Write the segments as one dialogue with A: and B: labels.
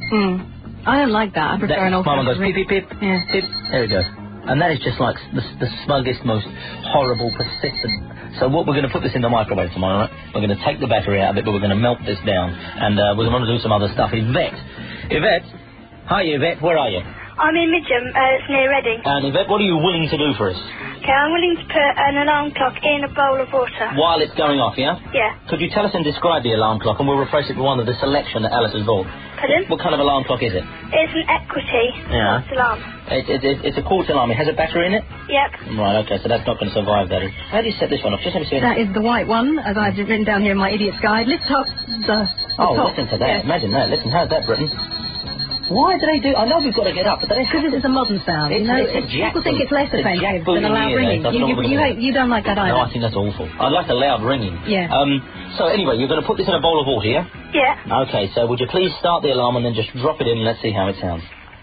A: I don't like that. I prefer an old-fashioned
B: goes
A: ring.
B: Pip, pip, pip,
A: Yeah.
B: pip. There it goes. And that is just like the smuggest, most horrible, persistent... So what we're going to put this in the microwave tomorrow, right? We're going to take the battery out of it, but we're going to melt this down. And we're going to do some other stuff. Yvette. Hi, Yvette. Where are you?
C: I'm in Midgham. It's near Reading.
B: And Yvette, what are you willing to do for us?
C: Okay, I'm willing to put an alarm clock in a bowl of water.
B: While it's going off, yeah?
C: Yeah.
B: Could you tell us and describe the alarm clock, and we'll replace it with one of the selection that Alice has bought?
C: Pardon?
B: What kind of alarm clock is it?
C: It's an Equity quartz alarm.
B: It's a quartz alarm. It has a battery in it?
C: Yep.
B: Right, okay, so that's not going to survive that. How do you set this one off? Just let me see it.
A: That is the white one, as I've written down here in my idiot's guide. Lift up the top.
B: Listen to that.
A: Yes.
B: Imagine that. Listen, how's that, Britain? Why do they do... I know we've got to get up, but they...
A: Because it's a modern sound. People think it's less offensive than a loud ringing. You don't like that either.
B: No, I think that's awful. I like a loud ringing.
A: Yeah.
B: So anyway, you're going to put this in a bowl of water, yeah?
C: Yeah.
B: Okay, so would you please start the alarm and then just drop it in and let's see how it sounds.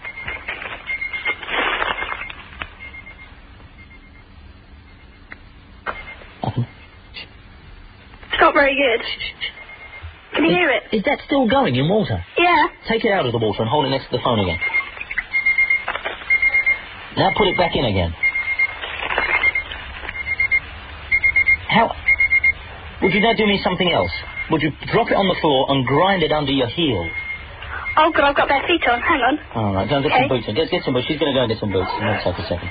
C: It's not very good. Can you hear it?
B: Is that still going in water?
C: Yeah.
B: Take it out of the water and hold it next to the phone again. Now put it back in again. How... Would you now do me something else? Would you drop it on the floor and grind it under your heel?
C: Oh, God, I've got bare feet on. Hang on.
B: All right, go and get some boots on. Get some boots. She's going to go and get some boots. Let's take a second.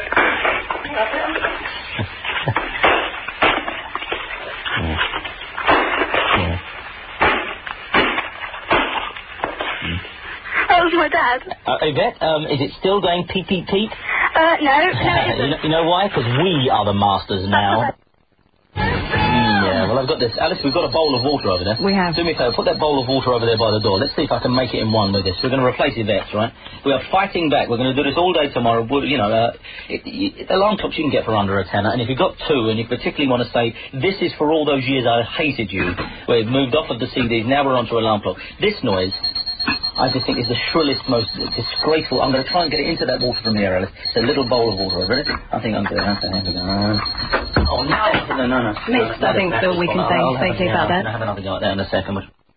C: That was my dad.
B: Yvette, is it still going peep, peep, peep?
C: No, it isn't.
B: You know why? Because we are the masters now. Yeah, well, I've got this. Alice, we've got a bowl of water over there.
A: We have.
B: Do me a favour, put that bowl of water over there by the door. Let's see if I can make it in one with this. We're going to replace Yvette's, right? We are fighting back. We're going to do this all day tomorrow. You know, alarm clocks you can get for under a tenner, and if you've got two, and you particularly want to say, this is for all those years I hated you, we've moved off of the CDs, now we're onto alarm clock. This noise... I just think it's the shrillest, most disgraceful. I'm going to try and get it into that water from here, Alice. It's a little bowl of water. Ready? I think I'm going to have to have it. Oh, no. No.
A: Missed, I think, so we can say safely about that.
B: I'll have another go at that in a second.